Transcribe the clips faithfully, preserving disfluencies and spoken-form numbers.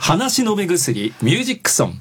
話の目薬ミュージックソン。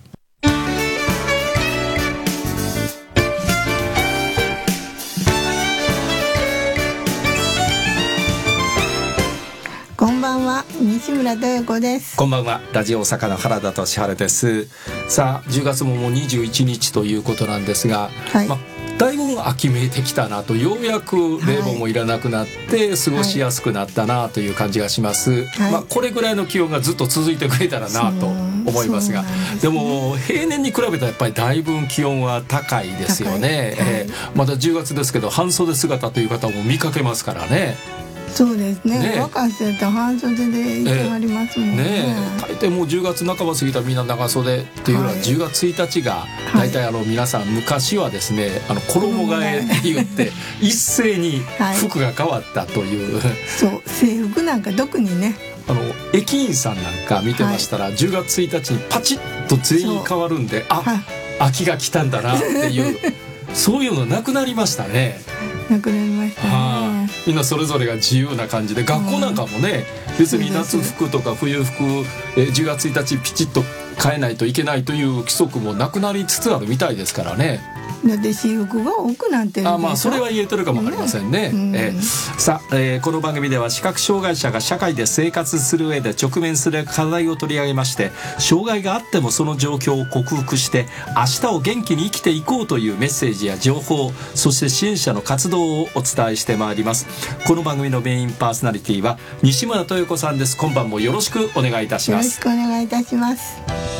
こんばんは、西村豊子です。 こんばんは、ラジオ大阪の原田俊晴です。さあじゅうがつももうにじゅういちにちということなんですが、はい、まだいぶ秋めいてきたなと、ようやく冷房もいらなくなって過ごしやすくなったなという感じがします、はいまあ、これぐらいの気温がずっと続いてくれたらなと思いますが、 で, ね、でも平年に比べたらやっぱりだいぶ気温は高いですよね、はいえー、まだじゅうがつですけど半袖姿という方も見かけますからね。 そうですね、ね若い人って半袖で行ってはりますもんね。 ね大抵もうじゅうがつなかば過ぎたらみんな長袖っていうのは、はい、じゅうがつついたちが大体あの皆さん昔はですね、あの衣替えって言って一斉に服が変わったという、はい、 そう制服なんか特にね、 あの駅員さんなんか見てましたら、はい、じゅうがつついたちにパチッと全員変わるんで、あ、はい、秋が来たんだなっていうそういうのなくなりましたね。 なくなりましたね、はあ、 みんなそれぞれが自由な感じで、学校なんかもね、うん、別に夏服とか冬服えじゅうがつついたちピチッと変えないといけないという規則もなくなりつつあるみたいですからね。 だって私服が多くなってるでしょ。 あ、まあそれは言えてるかもわかりませんね、うんえー、さあ、えー、この番組では視覚障害者が社会で生活する上で直面する課題を取り上げまして、障害があってもその状況を克服して明日を元気に生きていこうというメッセージや情報、そして支援者の活動をお伝えしてまいります。この番組のメインパーソナリティは西村豊子さんです。今晩もよろしくお願いいたします。 よろしくお願いいたします。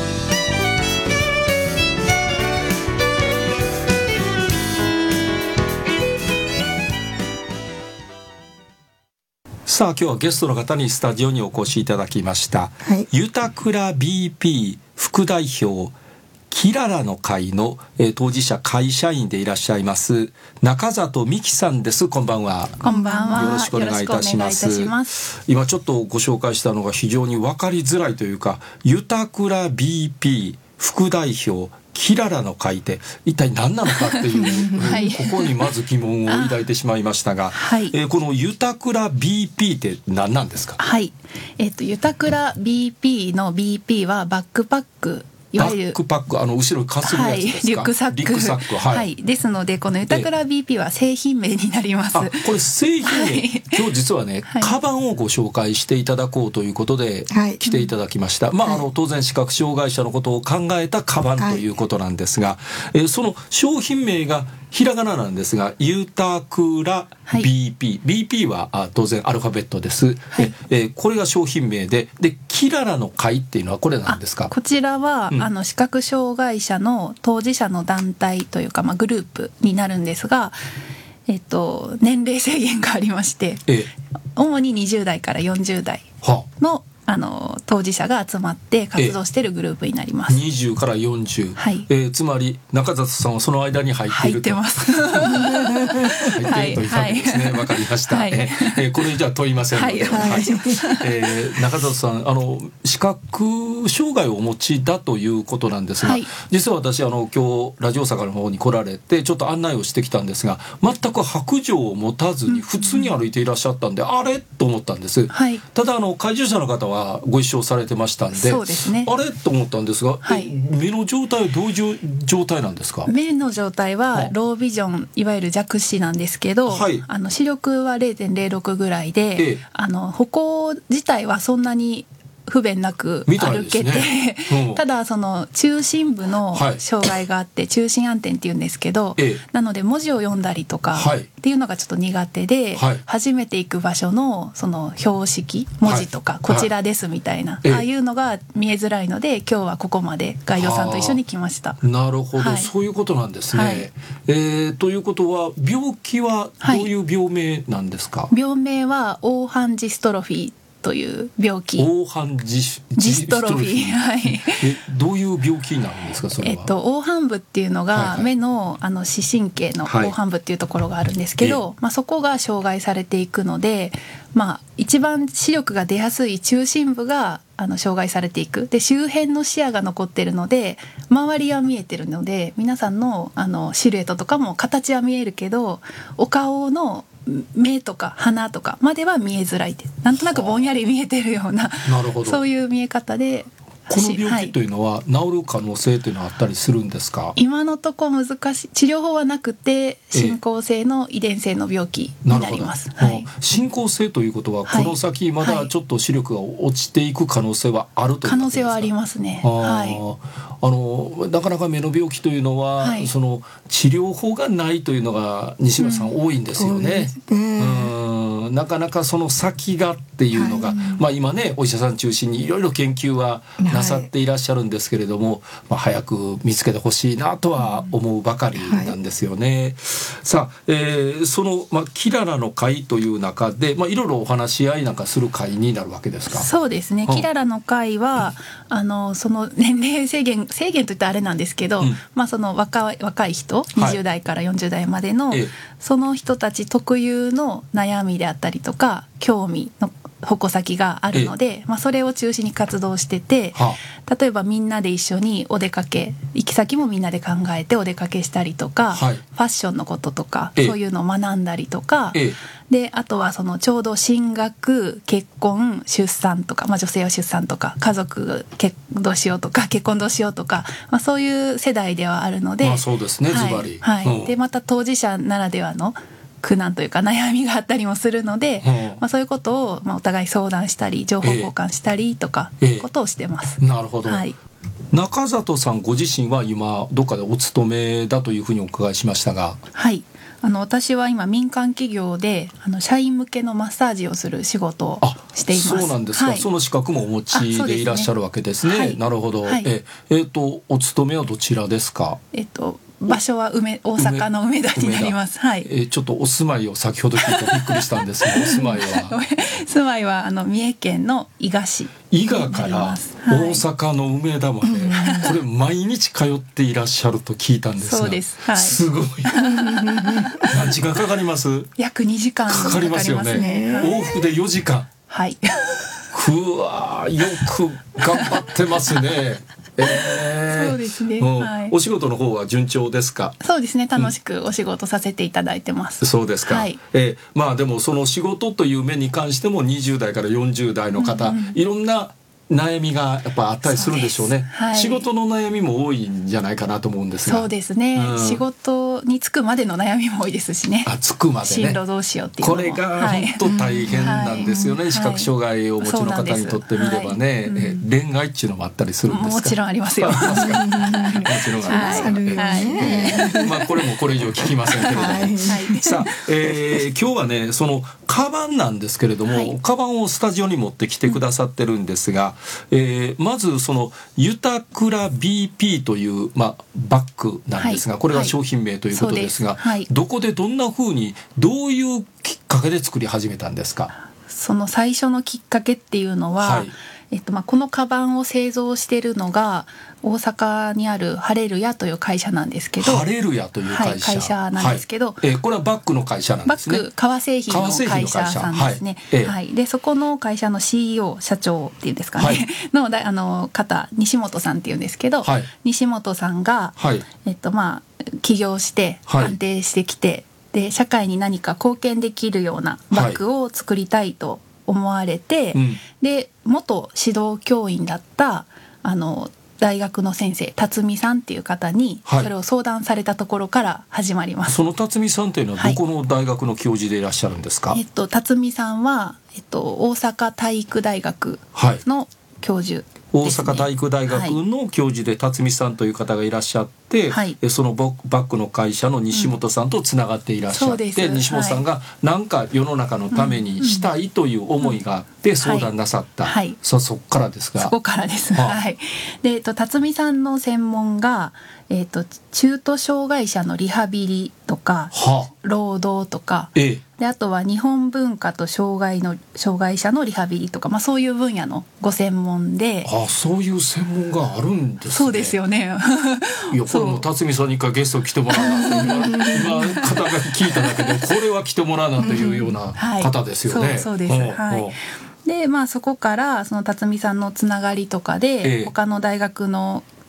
さあ今日はゲストの方にスタジオにお越しいただきました、はい、ゆたくら ビーピー 副代表キララの会の、えー、当事者会社員でいらっしゃいます中里美希さんです。こんばんは。 こんばんは。 よろしくお願いいたします。ます今ちょっとご紹介したのが非常に分かりづらいというか、ゆたくら ビーピー 副代表キララの会って一体何なのかっていう、はい、ここにまず疑問を抱いてしまいましたが、はいえー、このゆたくら ビーピー って何なんですか。 はい、えーと、ゆたくら ビーピー の ビーピー はバックパック、いわゆるバックパック、あの後ろにかするやつですか、はい、 リュックサック、 リュックサック、はいはい、ですのでこのゆたくら ビーピー は製品名になります。 あ、これ製品名、はい、今日実はね、はい、カバンをご紹介していただこうということで来ていただきました、はいまあ、あの当然視覚障害者のことを考えたカバンということなんですが、はいえー、その商品名がひらがななんですが、ゆたくら ビーピー、はい、ビーピー はあ当然アルファベットです、はいえー、これが商品名で、でキララの会っていうのはこれなんですか。 こちらは、うん、あの視覚障害者の当事者の団体というか、まあ、グループになるんですが、えっと、年齢制限がありまして、ええ、主ににじゅうだいからよんじゅうだいの、はあの当事者が集まって活動しているグループになります。 にじゅうからよんじゅう、はいえー、つまり中里さんはその間に入っていると。 入ってます入っているというわけですね、はい、分かりました、はいえー、これじゃあ問いませんので、はいはいえー、中里さんあの視覚障害をお持ちだということなんですが、はい、実は私あの今日ラジオ大阪の方に来られてちょっと案内をしてきたんですが、全く白状を持たずに普通に歩いていらっしゃったんで、うん、あれと思ったんです、はい、ただあの介助者の方はご一緒されてましたんで、 そうですね、 あれと思ったんですが、はい、目の状態はどういう状態なんですか。 目の状態はロービジョン、いわゆる弱視なんですけど、はい、あの視力は れいてんれいろく ぐらいで、ええ、あの歩行自体はそんなに不便なく歩けて、ねうん、ただその中心部の障害があって、はい、中心暗点っていうんですけど、ええ、なので文字を読んだりとかっていうのがちょっと苦手で、はい、初めて行く場所のその標識文字とか、はい、こちらですみたいな、はい、ああいうのが見えづらいので、今日はここまでガイドさんと一緒に来ました。 なるほど、はい、そういうことなんですね、はいえー、ということは病気はどういう病名なんですか。 はい、病名は黄斑ジストロフィーという病気。 黄斑ジストロフィー、はい、 えどういう病気なんですかそれは。 えっと、黄斑部っていうのが、はいはい、目の、あの視神経の黄斑部っていうところがあるんですけど、はいまあ、そこが障害されていくので、まあ、一番視力が出やすい中心部があの障害されていく。で周辺の視野が残ってるので周りは見えてるので、皆さん の, あのシルエットとかも形は見えるけど、お顔の目とか鼻とかまでは見えづらいって、なんとなくぼんやり見えてるような、なるほどそういう見え方でこの病気というのは治る可能性というのはあったりするんですか？ はい、今のところ難しい、治療法はなくて進行性の遺伝性の病気になります。はい、 進行性ということはこの先まだちょっと視力が落ちていく可能性はあるということですか？可能性はありますね。はい、 あのなかなか目の病気というのは、はい、その治療法がないというのが西村さん、うん、多いんですよね。うん、なかなかその先がっていうのが、はい、まあ、今ねお医者さん中心にいろいろ研究はなさっていらっしゃるんですけれども、はい、まあ、早く見つけてほしいなとは思うばかりなんですよね。はい、さあ、えー、その、まあ、キララの会という中で、まあ、いろいろお話し合いなんかする会になるわけですか？ そうですね、うん、キララの会は、うん、あのその年齢制限制限といったらあれなんですけど、うん、まあ、その若い、若い人にじゅう代からよんじゅう代までの、はい、その人たち特有の悩みであったりとか興味の矛先があるので、まあ、それを中心に活動してて、はあ、例えばみんなで一緒にお出かけ、行き先もみんなで考えてお出かけしたりとか、はい、ファッションのこととかそういうのを学んだりとか、であとはそのちょうど進学、結婚、出産とか、まあ、女性は出産とか家族どうしようとか結婚どうしようとか、まあ、そういう世代ではあるので、 まあ、そうですね、ズバリ、 はいはい、でまた当事者ならではの苦難というか悩みがあったりもするので、うん、まあ、そういうことを、まあ、お互い相談したり情報交換したりとか、えー、ことをしてます。 なるほど、はい、中里さんご自身は今どっかでお勤めだというふうにお伺いしましたが。 はい、あの私は今民間企業であの社員向けのマッサージをする仕事をしています。 そうなんですか、はい、その資格もお持ちでいらっしゃるわけですね。はい、なるほど、はい、ええー、とお勤めはどちらですか？ えっ、ー、と場所は梅大阪の梅田になります。はい、 えー、ちょっとお住まいを先ほど聞いてびっくりしたんですがお住まいは住まいはあの三重県の伊賀市。 伊賀から大阪の梅田まで、はい、これ毎日通っていらっしゃると聞いたんですが。 そうです、はい、 すごい何時間かかります？ 約にじかんかかりますよね。 はい、往復でよじかん。 はい。 うわよく頑張ってますね。えー、 そうですね、 はい、お仕事の方は順調ですか？ そうですね、楽しくお仕事させていただいてます。 うん、そうですか、はい、えー、まあでもその仕事という面に関してもにじゅう代からよんじゅう代の方、うんうん、いろんな悩みがやっぱあったりするんでしょうね。はい、仕事の悩みも多いんじゃないかなと思うんですが。 そうですね、うん、仕事に就くまでの悩みも多いですしね。 あ、就くまでね、 進路どうしようっていうのもこれが本当大変なんですよね。はい、視覚障害をお持ちの方にとってみればね、はい、え恋愛っていうのもあったりするんですか？ もちろんありますよ。もちろんありますか、 はい、まあこれもこれ以上聞きませんけれども、はい、さあ、えー、今日はねそのカバンなんですけれども、はい、カバンをスタジオに持ってきてくださってるんですが、えー、まずそのユタクラ ビーピー という、まあ、バッグなんですが、はい、これが商品名ということですが、はい、どこでどんな風にどういうきっかけで作り始めたんですか？ その最初のきっかけっていうのは、はい、えっとまあ、このカバンを製造しているのが大阪にあるハレルヤという会社なんですけど。 ハレルヤという会社、はい、 会社なんですけど、 はい、えー、これはバッグの会社なんですね。 バッグ革製品の会社さんですね。はい、はい、でそこの会社の シーイーオー 社長っていうんですかね、はい、のだあの方西本さんっていうんですけど、はい、西本さんが、はい、えっとまあ起業して安定してきて、はい、で社会に何か貢献できるようなバッグを作りたいと思われて、はい、うん、で元指導教員だったあの大学の先生辰巳さんっていう方にそれを相談されたところから始まります。はい、 その辰巳さんというのはどこの大学の教授でいらっしゃるんですか？はい、 えっと、辰巳さんは、えっと、大阪体育大学の教授ですね。 大阪体育大学の教授で辰巳さんという方がいらっしゃって、はい、そのバッグの会社の西本さんとつながっていらっしゃって、うん、西本さんが何か世の中のためにしたいという思いがあって相談なさった、はいはい、そ, そこからですがそこからです、はあ、はい、で、えっと、辰巳さんの専門が、えっと、中途障害者のリハビリとか、はあ、労働とか、ええ、であとは日本文化と障害の障害者のリハビリとか、まあ、そういう分野のご専門で。 あ、そういう専門があるんですね。 そうですよね。 いやこれも辰巳さんに一回ゲスト来てもらうなと今肩が聞いただけでこれは来てもらうなというような方ですよね。 はい、そうそうです、はい、でまあそこからその辰巳さんのつながりとかで、ええ、他の大学の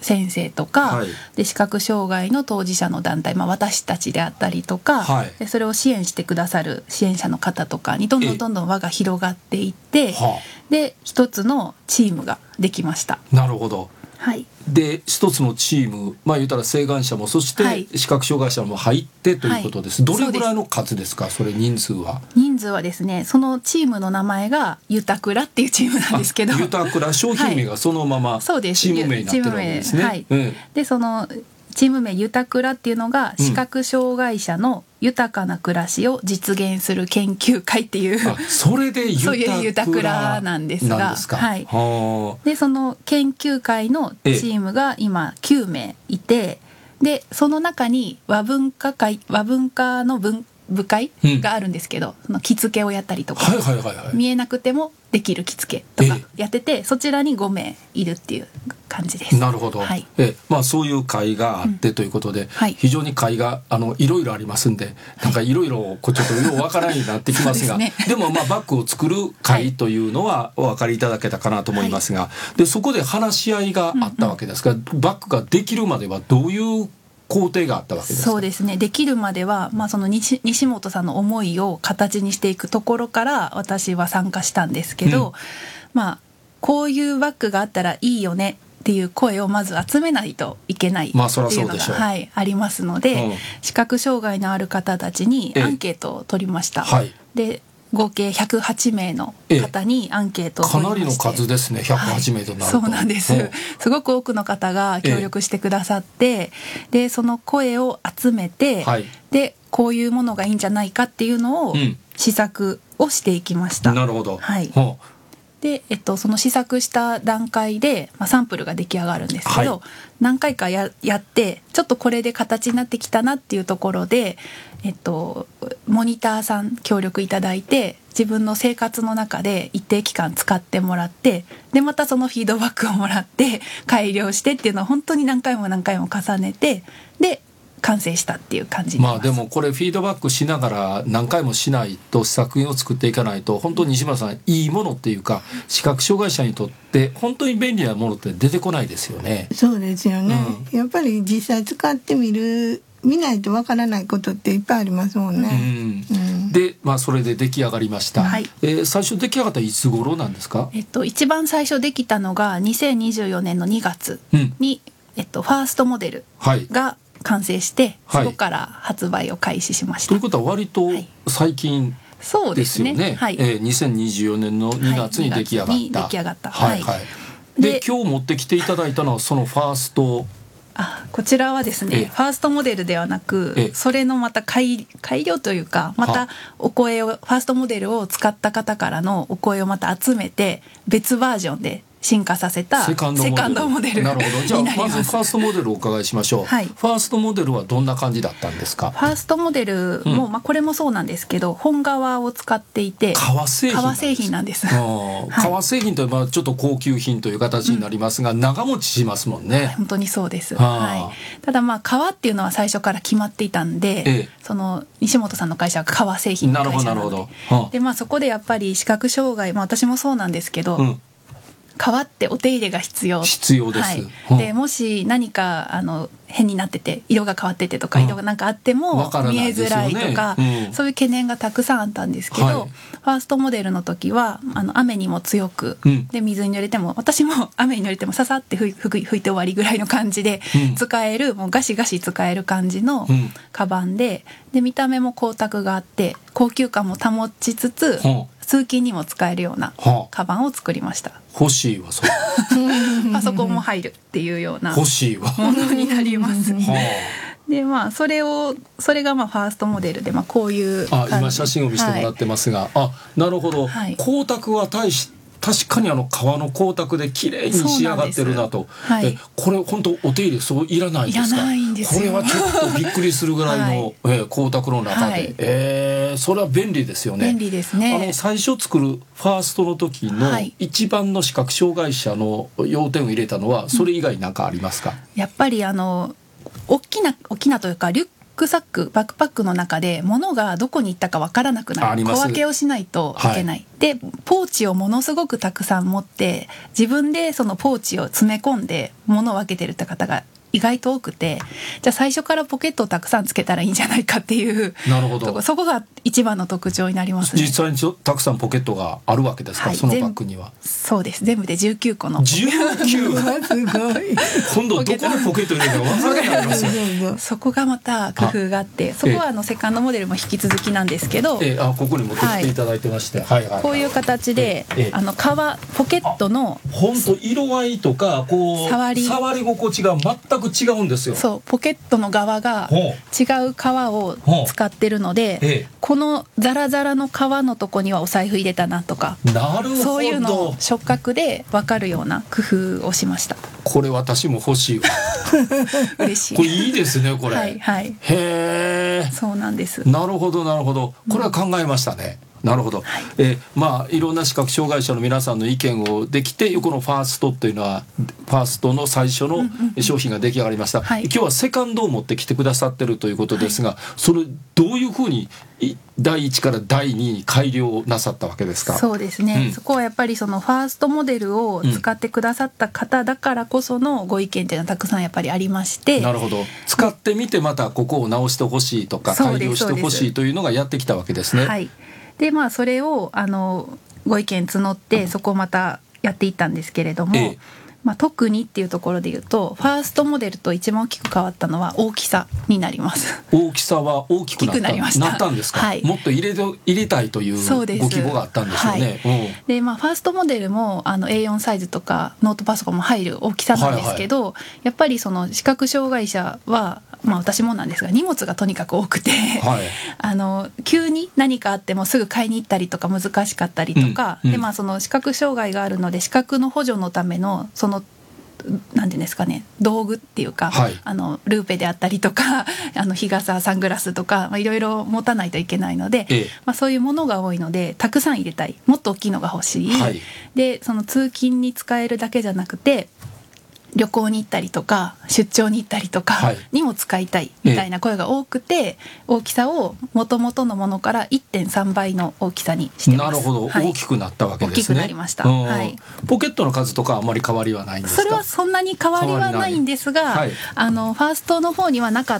先生とか、 はい、 で視覚障害の当事者の団体、まあ、私たちであったりとか、 はい、 でそれを支援してくださる支援者の方とかにどんどんどんどん輪が広がっていって、で一つのチームができました。 なるほど。 はい、 で一つのチーム、まあ言ったら晴眼者もそして視覚障害者も入ってということです、はい、どれぐらいの数ですか？それ人数は人数はですね、そのチームの名前がゆたくらっていうチームなんですけど、 ゆたくら商品名がそのままチーム名になってるわけですね。 はい、うん、でそのチーム名ゆたくらっていうのが視覚障害者の豊かな暮らしを実現する研究会っていう、 あそれでゆたくらなんですが、はい、はでその研究会のチームが今きゅうめいいて、でその中に和文化会和文化の文部会があるんですけど、うん、その着付けをやったりとか、 はいはいはいはい、 見えなくてもできる着付けとかやってて、そちらにごめいいるっていう感じです。 なるほど、はい、えまあ、そういう会があってということで、うん、はい、非常に会があのいろいろありますんで、なんかいろいろちょっとようわからんようになってきますが、で, す、ね、でもまあバッグを作る会というのはお分かりいただけたかなと思いますが、はい、でそこで話し合いがあったわけですが、うんうん、バッグができるまではどういう工程があったわけですか？ そうですね、できるまでは、まあ、その 西, 西本さんの思いを形にしていくところから私は参加したんですけど、うん、まあこういうバッグがあったらいいよねっていう声をまず集めないといけないっていうのが、はい、ありますので、うん、視覚障害のある方たちにアンケートを取りました。はい、で合計ひゃくはちめいの方にアンケートを取りまして、 かなりの数ですね、ひゃくはちめいとなると、 はい、そうなんです、うん、すごく多くの方が協力してくださって、でその声を集めて、はい、でこういうものがいいんじゃないかっていうのを試作をしていきました。 うん、なるほど、 はい、で、えっと、その試作した段階で、まあ、サンプルが出来上がるんですけど、はい、何回か や, やってちょっとこれで形になってきたなっていうところで、えっと、モニターさん協力いただいて自分の生活の中で一定期間使ってもらって、でまたそのフィードバックをもらって改良してっていうのを本当に何回も何回も重ねて、で完成したっていう感じになります。 まあでもこれフィードバックしながら何回もしないと作品を作っていかないと、本当に西村さんいいものっていうか視覚障害者にとって本当に便利なものって出てこないですよね。 そうですよね、うん、やっぱり実際使ってみる見ないとわからないことっていっぱいありますもんね。うんうん、 で、まあ、それで出来上がりました。はい、えー、最初出来上がったいつ頃なんですか？ えっと、一番最初できたのがにせんにじゅうよねんのにがつに、うん、えっと、ファーストモデルが完成して、はい、そこから発売を開始しました。 ということは割と最近ですよね。そうですね、はい、えー、にせんにじゅうよねんのにがつに出来上がった。はい、にがつに出来上がった。はいはい、で、で今日持ってきていただいたのはそのファースト。 あ、こちらはですね、ファーストモデルではなく、それのまた 改, 改良というか、またお声をファーストモデルを使った方からのお声をまた集めて別バージョンで進化させたセカンドモデル。 なるほど。じゃあまずファーストモデルをお伺いしましょう。はい、ファーストモデルはどんな感じだったんですか？ ファーストモデルも、うん、まあ、これもそうなんですけど、本革を使っていて革製品革製品なんです。 はい、革製品というのはちょっと高級品という形になりますが、うん、長持ちしますもんね。 本当にそうです。はい、ただまあ革っていうのは最初から決まっていたんで、ええ、その西本さんの会社は革製品の会社なので、なるほどなるほど。で、まあ、そこでやっぱり視覚障害、まあ、私もそうなんですけど、うん、革ってお手入れが必要必要です、 はい、でもし何かあの変になってて色が変わっててとか、うん、色がなんかあっても見えづらいとか、ね、うん、そういう懸念がたくさんあったんですけど、はい、ファーストモデルの時はあの雨にも強く、うん、で水に濡れても、私も雨に濡れてもささって吹い、吹いて終わりぐらいの感じで使える、うん、もうガシガシ使える感じのカバンで、で見た目も光沢があって高級感も保ちつつ、うん、通勤にも使えるようなカバンを作りました。 欲しいわ。そうパソコンも入るっていうような欲しいわものになりますで、まあ、それをそれがまあファーストモデルで、まあ、こういうあ今写真を見せてもらってますが、はい、あ、なるほど、はい、光沢は大し確かにあの革の光沢で綺麗に仕上がってるなと。はい、えこれ本当お手入れそういらないですか？ いらないんですよ。 これはちょっとびっくりするぐらいの、はい、えー、光沢の中で、はい、えー、それは便利ですよね。 便利ですね。 あの最初作るファーストの時の一番の視覚障害者の要点を入れたのはそれ以外何かありますか？ やっぱりあの大きな大きなというかリュックサックバックパックの中で物がどこに行ったか分からなくなる、小分けをしないといけない、はい、でポーチをものすごくたくさん持って自分でそのポーチを詰め込んで物を分けてるって方が意外と多くて、じゃあ最初からポケットをたくさんつけたらいいんじゃないかっていう、 なるほど、 そこが一番の特徴になりますね。 実際にたくさんポケットがあるわけですか、はい、そのバッグには。 そうです、全部でじゅうきゅうこのじゅうきゅうすごい今度どこのポケットに入れるか分からなくなりますよそこがまた工夫があって、そこはあのセカンドモデルも引き続きなんですけど、 ええ、あここに持ってきていただいてまして、はいはいはいはい、 こういう形で、ええ、あの革ポケットの本当色合いとかこう触り触り心地が全く違うんですよ。 そう、ポケットの側が違う革を使ってるので、ええ、このザラザラの革のとこにはお財布入れたなとか、 なるほど、 そういうのを触覚で分かるような工夫をしました。 これ私も欲しいわ嬉しい。 これいいですねこれ。 はいはい。 へえ。 そうなんです。 なるほどなるほど。これは考えましたね。うん、なるほど。はい、えまあいろんな視覚障害者の皆さんの意見をできて、このファーストというのはファーストの最初の商品が出来上がりました。うんうんうん、今日はセカンドを持ってきてくださってるということですが、はい、それどういうふうにだいいちからだいにに改良なさったわけですか。 そうですね、うん、そこはやっぱりそのファーストモデルを使ってくださった方だからこそのご意見っていうのはたくさんやっぱりありまして、 なるほど、使ってみてまたここを直してほしいとか改良してほしいというのがやってきたわけですね。 はい、でまあそれをあのご意見募ってそこをまたやっていったんですけれども、ええ、まあ、特にっていうところで言うとファーストモデルと一番大きく変わったのは大きさになります。 大きさは大きくなった、 なりました。 なったんですか、 はい、 もっと入れと入れたいというご希望があったんでしょうね。 はい、でまあ、ファーストモデルもあの エーよん サイズとかノートパソコンも入る大きさなんですけど、はいはい、やっぱりその視覚障害者は、まあ、私もなんですが荷物がとにかく多くて、はい、あの急に何かあってもすぐ買いに行ったりとか難しかったりとか、うんうん、でまあ、その視覚障害があるので視覚の補助のためのそのなんていうんですかね、道具っていうか、はい、あのルーペであったりとかあの日傘サングラスとかいろいろ持たないといけないので、ええ、まあ、そういうものが多いのでたくさん入れたい、もっと大きいのが欲しい、はい、でその通勤に使えるだけじゃなくて旅行に行ったりとか出張に行ったりとかにも使いたいみたいな声が多くて、ええ、大きさを元々のものから いってんさんばいの大きさにしてます。 なるほど、はい、大きくなったわけですね。 大きくなりました、はい、 ポケットの数とかあんまり変わりはないんですか。 それはそんなに変わりはないんですが、はい、あのファーストの方にはなかった、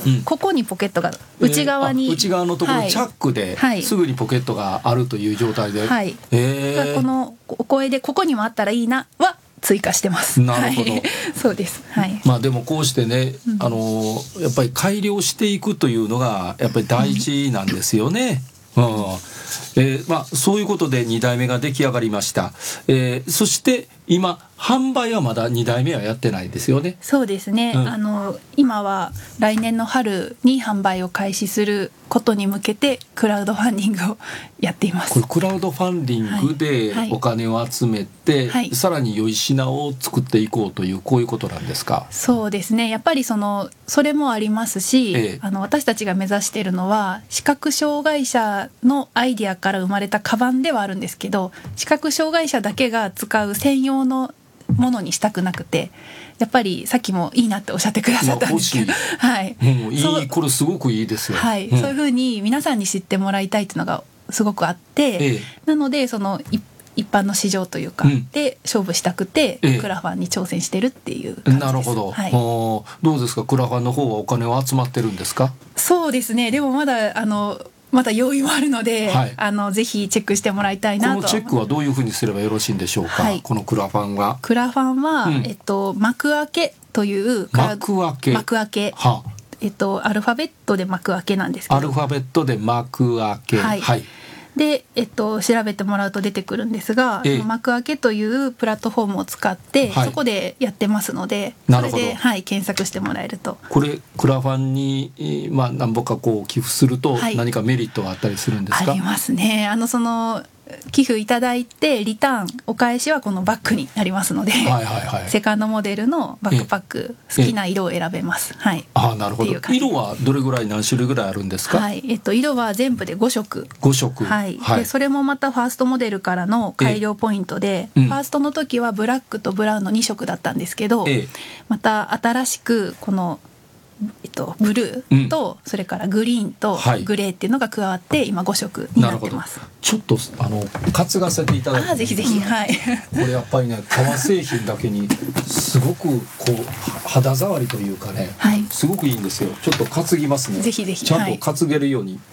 うん、ここにポケットが内側に、 えー、内側のところ、はい、チャックですぐにポケットがあるという状態で、はい、えー、 このお声でここにもあったらいいなは追加してます。 なるほど、はい、 そうです、はい、 まあでもこうしてね、うん、あのやっぱり改良していくというのがやっぱり大事なんですよね。うん、えーまあ、そういうことでにだいめが出来上がりました。えー、そして今販売はまだにだいめはやってないですよね。 そうですね、うん、あの今は来年の春に販売を開始することに向けてクラウドファンディングをやっています。 これクラウドファンディングでお金を集めて、はいはい、さらに良い品を作っていこうというこういうことなんですか。 そうですね、やっぱりそのそれもありますし、ええ、あの私たちが目指しているのは視覚障害者のアイデアから生まれたカバンではあるんですけど、視覚障害者だけが使う専用のものにしたくなくて、やっぱりさっきもいいなっておっしゃってくださったんですけど、はい、 もういい、これすごくいいですよ。 はい、うん、そういうふうに皆さんに知ってもらいたいっていうのがすごくあって、ええ、なのでその一般の市場というか、うん、で勝負したくて、ええ、クラファンに挑戦してるっていう感じです。 なるほど、はい、どうですか、クラファンの方はお金は集まってるんですか。 そうですね、でもまだあのまだ用意もあるので、はい、あのぜひチェックしてもらいたいなと。 このチェックはどういうふうにすればよろしいんでしょうか。はい、このクラファンはクラファンは、うん、えっと、幕開けという幕開け幕開け、はえっと、アルファベットで幕開けなんですけど、 アルファベットで幕開け、はい、はい、 で、えっと、調べてもらうと出てくるんですが、ええ、幕開けというプラットフォームを使って、はい、そこでやってますので、それで、はい、検索してもらえると。 これクラファンに、まあ、何ぼかこう寄付すると何かメリットがあったりするんですか。 ありますね。あのその寄付いただいてリターンお返しはこのバッグになりますので、はいはいはい、セカンドモデルのバックパック好きな色を選べます。はい、 あ、なるほど。色はどれぐらい何種類ぐらいあるんですか。 はい、えっと、色は全部でごしょく。 ごしょく、 はいはい、でそれもまたファーストモデルからの改良ポイントで、ファーストの時はブラックとブラウンのにしょくだったんですけど、ええ、また新しくこのえっと、ブルーと、うん、それからグリーンとグレーっていうのが加わって、はい、今ご色になってます。 ちょっとあの担がせていただいて、 あぜひぜひ、はい、 これやっぱりね革製品だけにすごくこう肌触りというかね、はい、すごくいいんですよ。ちょっと担ぎますね。 ぜひぜひちゃんと担げるように、はい、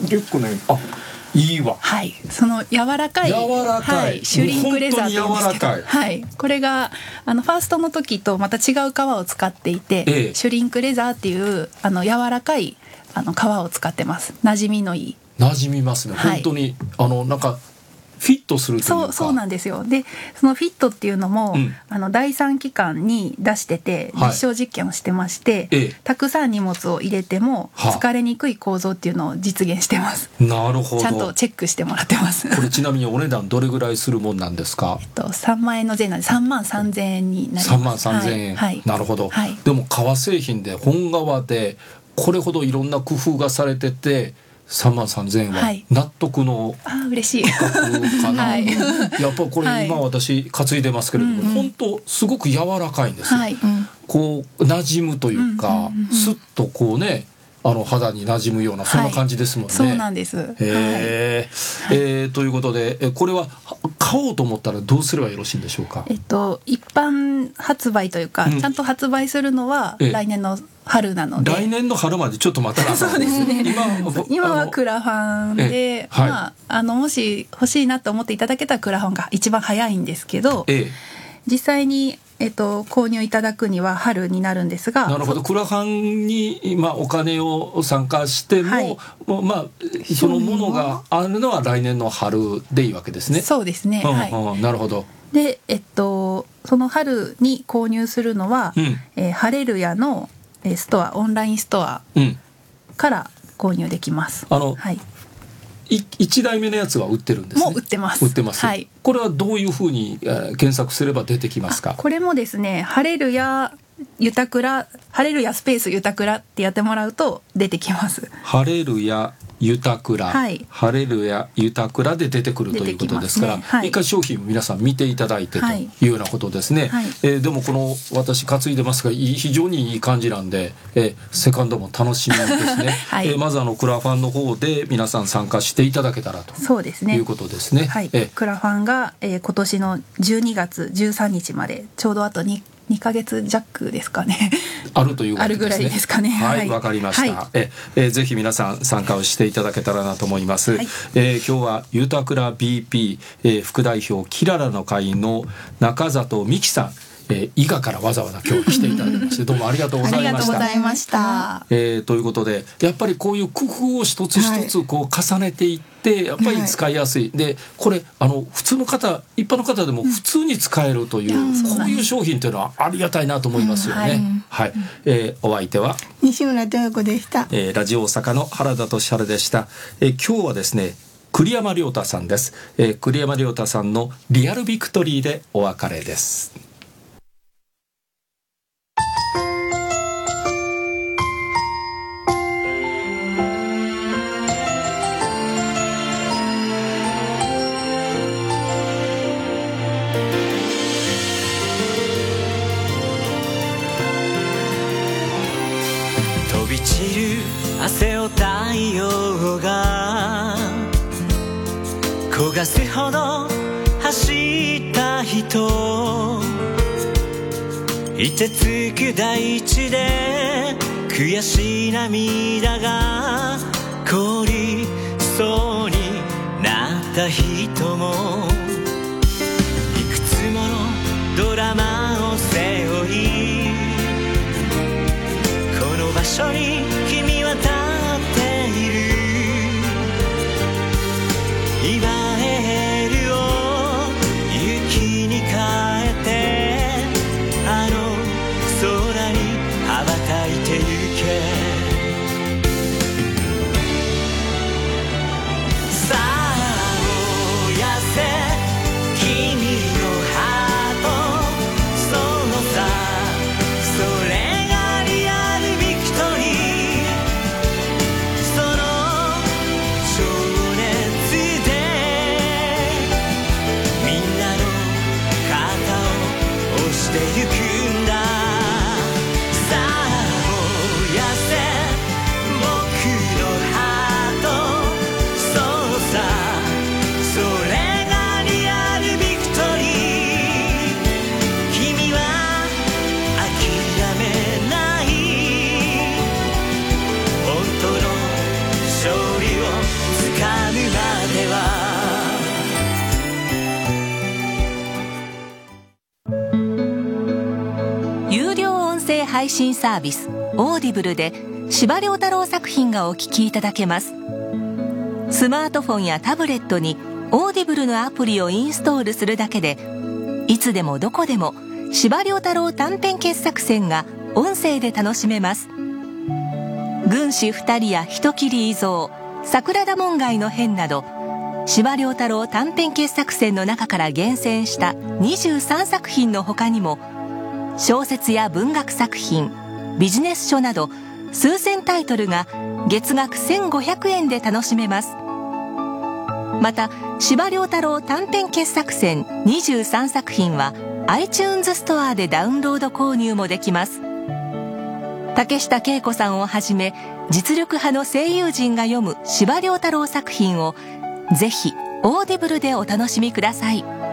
結構ねあいいわ。 はい、その柔らかい、 柔らかい、はい、 シュリンクレザーというんですけど、はい、これがあのファーストの時とまた違う革を使っていて、ええ、シュリンクレザーっていうあの柔らかいあの革を使ってます。馴染みのいい。 馴染みますね。本当に、はい、あのなんかフィットするというか。 そうそうなんですよ。でそのフィットっていうのも、うん、あの第三機関に出してて実証実験をしてまして、はい、たくさん荷物を入れても疲れにくい構造っていうのを実現してます。 なるほど。 ちゃんとチェックしてもらってます。 これちなみにお値段どれぐらいするもんなんですか？ えっとさんまんえんの税なんでさんまんさんぜんえんになります。 さんまんさんぜんえん、はい、なるほど、はい、でも革製品で本革でこれほどいろんな工夫がされててさんまんさんぜんえんは納得の価格かな、はい、やっぱこれ今私担いでますけれども、はい、本当すごく柔らかいんですよ、はい、こう馴染むというか、うんうんうん、スッとこうねあの肌に馴染むようなそんな感じですもんね、はい、 そうなんです。へえーはいえー、ということでこれは買おうと思ったらどうすればよろしいんでしょうか？ えっと、一般発売というか、うん、ちゃんと発売するのは来年の春なので、 来年の春までちょっと待たなそうですね。今, 今はクラファンで、はいまあ、あのもし欲しいなと思っていただけたらクラファンが一番早いんですけど、ええ、実際にえっと、購入いただくには春になるんですが。 なるほど。クラファンに、まあ、お金を参加しても、はい、もうまあ、そのものがあるのは来年の春でいいわけですね。 そうですね、うんはいうん、なるほど。 で、えっと、その春に購入するのは、うんえー、ハレルヤのストアオンラインストアから購入できます、 うん、あの、 はいいちだいめのやつは売ってるんですね。 もう売ってます。 売ってます、はい、これはどういうふうに、えー、検索すれば出てきますか？ これもですねハレルヤユタクラハレルヤスペースユタクラってやってもらうと出てきます。 ハレルヤユタクラ、はい、ハレルヤユタクラで出てくるということですから、ねはい、一回商品を皆さん見ていただいてというようなことですね、はいえー、でもこの私担いでますが非常にいい感じなんで、えー、セカンドも楽しみですね、はいえー、まずあのクラファンの方で皆さん参加していただけたらとそうですねいうことですね、 はいえー、クラファンが、えー、今年のじゅうにがつじゅうさんにちまでちょうどあとににかげつ弱ですかねあるということですね。 あるぐらいですかね。 はいわ、はい、かりました、はいええー、ぜひ皆さん参加をしていただけたらなと思います、はいえー、今日はユタクラ ビーピー、えー、副代表キララの会員の中里美希さんえー、伊賀からわざわざ今日来ていただきましてどうもありがとうございました。ありがとうございました、えー、ということでやっぱりこういう工夫を一つ一つこう重ねていって、はい、やっぱり使いやすいでこれあの普通の方一般の方でも普通に使えるという、うん、こういう商品というのはありがたいなと思いますよね、うんはいはいえー、お相手は西村豊子でした、 えー、ラジオ大阪の原田俊晴でした、えー、今日はですね栗山亮太さんです、えー、栗山亮太さんのリアルビクトリーでお別れです。 汗を太陽が焦がすほど走った人凍てつく大地で悔しい涙が凍りそうになった人もいくつものドラマを背負いこの場所に君は立っている今エールを雪に変えてあの空に羽ばたいてゆけさあ燃やせ君のハートそのさそれがリアルビクトリー配信サービスオーディブルで司馬遼太郎作品がお聞きいただけます。スマートフォンやタブレットにオーディブルのアプリをインストールするだけで、いつでもどこでも司馬遼太郎短編傑作選が音声で楽しめます。軍師二人や人斬り遺蔵、桜田門外の変など、司馬遼太郎短編傑作選の中から厳選したにじゅうさんさく品の他にも、小説や文学作品、ビジネス書など数千タイトルが月額せんごひゃくえんで楽しめます。また司馬遼太郎短編傑作選にじゅうさんさく品は iTunes ストアでダウンロード購入もできます。竹下恵子さんをはじめ実力派の声優陣が読む司馬遼太郎作品をぜひオーディブルでお楽しみください。